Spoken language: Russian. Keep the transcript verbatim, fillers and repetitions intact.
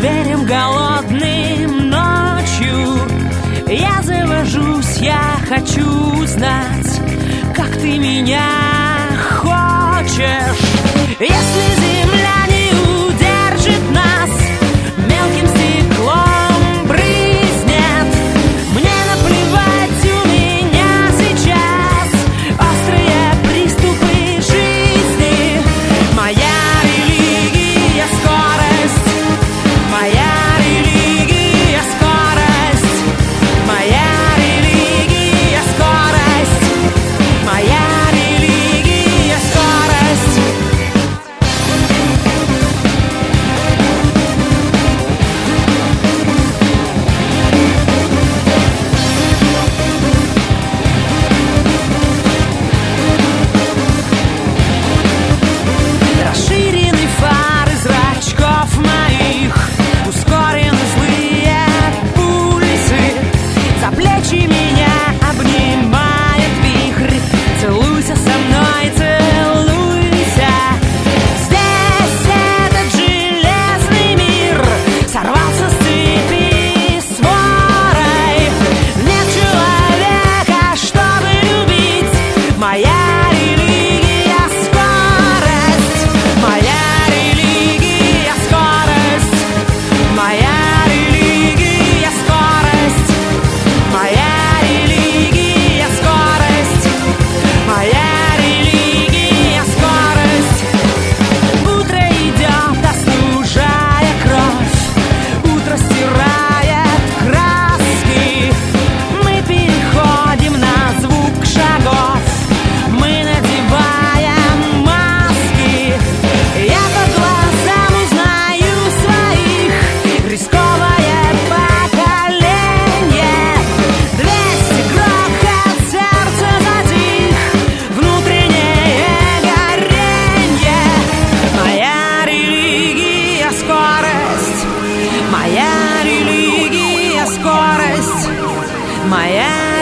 зверем голодным ночью. Я завожусь, я хочу узнать, как ты меня хочешь. Если земля не удержит нас, мелким стеклом брызнет. Мне наплевать, у меня сейчас острые приступы жизни. Моя религия — скорость, моя религия — скорость, моя религия — скорость, моя религия — скорость. Расширены фары зрачков моих, ускорены злые пульсы. За плечи меня обнимает вихрь. Целуйся со мной, целуйся. Здесь этот железный мир сорвался с цепи сворой. Нет человека, чтобы любить. Моя религия — скорость, моя религия — скорость, моя религия — скорость, моя религия — скорость, моя религия — скорость. Утро идет, остужая кровь, утро стирает краски. Мы переходим на звук шагов, мы надеваем маски. Я по глазам узнаю своих, рисковое поколение. Двести грохот, сердце затих, внутреннее горенье. Моя религия — скорость, моя религия — скорость, моя